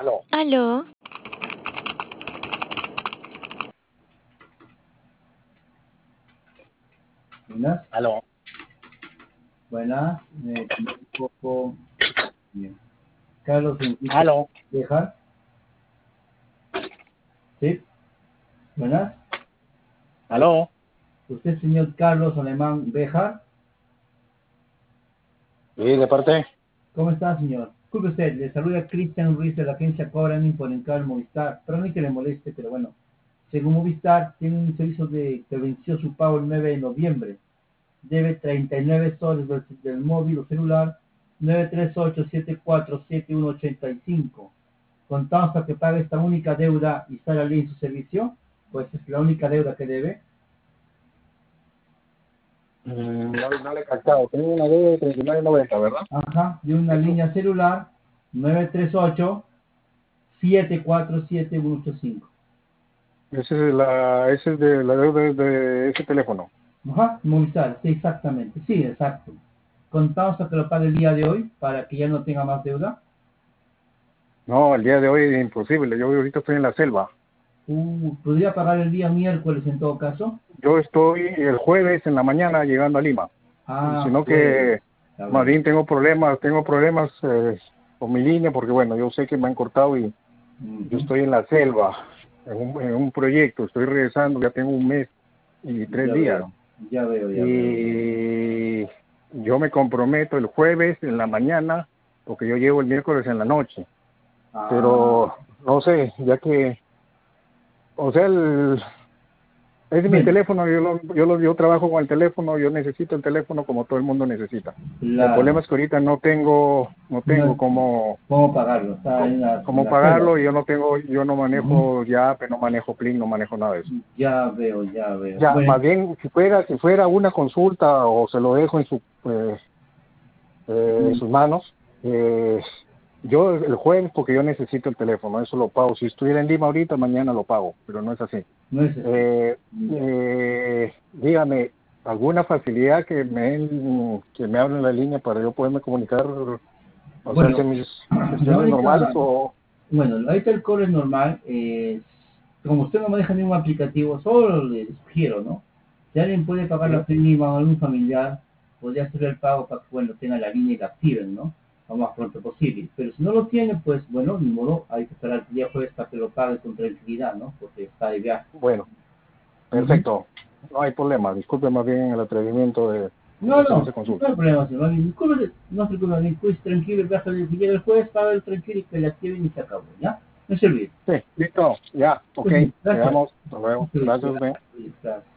Aló. Aló, Buenas, Aló. buenas, me un poco bien. Carlos Enrique Aló. Bejar, ¿sí? Buenas, Aló. usted señor Carlos Alemán Bejar, Sí, de parte. ¿cómo está señor? Disculpe usted, le saluda Cristian Ruiz de la agencia Cobramin por Encar Movistar, perdón que le moleste, pero bueno, según Movistar tiene un servicio que venció su pago el 9 de noviembre, debe 39 soles del móvil o celular 938747185. Contamos a que pague esta única deuda y sale al en su servicio, pues es la única deuda que debe. No le he captado. Tengo una deuda de 39.90, ¿verdad? Ajá, de una Eso. línea celular 938747185. Ese es de la deuda de ese teléfono. Ajá, Movistar, sí, exactamente, sí, exacto. Contamos a que lo pague el día de hoy para que ya no tenga más deuda. No, el día de hoy es imposible. Yo ahorita estoy en la selva. Podría pagar el día miércoles en todo caso. Yo estoy el jueves en la mañana llegando a Lima. Ah, Sino pues, que está más bien. bien tengo problemas con mi línea porque bueno, yo sé que me han cortado y yo Ujú. estoy en la selva, en un proyecto, estoy regresando, ya tengo un mes y 3 Ya días. veo, ya veo, ya veo. Y yo me comprometo el jueves en la mañana, porque yo llego el miércoles en la noche. Ah, Pero no sé, ya que, o sea, es mi bueno, teléfono, yo trabajo con el teléfono, yo necesito el teléfono como todo el mundo necesita. El problema claro. es que ahorita no tengo No, ¿cómo pagarlo? Está en cómo la selva. pagarlo y yo no Ujú. manejo Yape, no manejo Plin, no manejo nada de eso. Ya veo, ya veo. Ya, más Bueno, bien, si fuera una consulta o se lo dejo en mm, sus manos, yo el jueves, porque yo necesito el teléfono, eso lo pago. Si estuviera en Lima ahorita, mañana lo pago, pero no es así. no es así. Ya. Dígame, ¿alguna facilidad que me abren la línea para yo poderme comunicar, o sea, hacer Bueno, mis la gestiones normales única, o... bueno, ahorita el cobro es normal. Como usted no maneja ningún aplicativo, solo le sugiero, ¿no? Si alguien puede pagar la Ujú. prima o algún familiar, podría hacer el pago para que, bueno, tenga la línea y la activen, ¿no? Lo más pronto posible. Pero si no lo tiene, pues, bueno, ni modo, hay que esperar el día jueves para que lo pague con tranquilidad, ¿no? Porque está de viaje. Bueno, Ujú. perfecto, no hay problema. Disculpe más bien el atrevimiento de No, hacer no, esa no consulta. hay problema, señor. Disculpe, no se preocupe, ni pues tranquilo, el viaje del si llega el jueves, paga el tranquilo y que la activen y se acabó, ¿ya? No se olvide. Sí, listo, ya, ok, Pues bien, gracias. quedamos, hasta luego, Muchas gracias, Ben. gracias.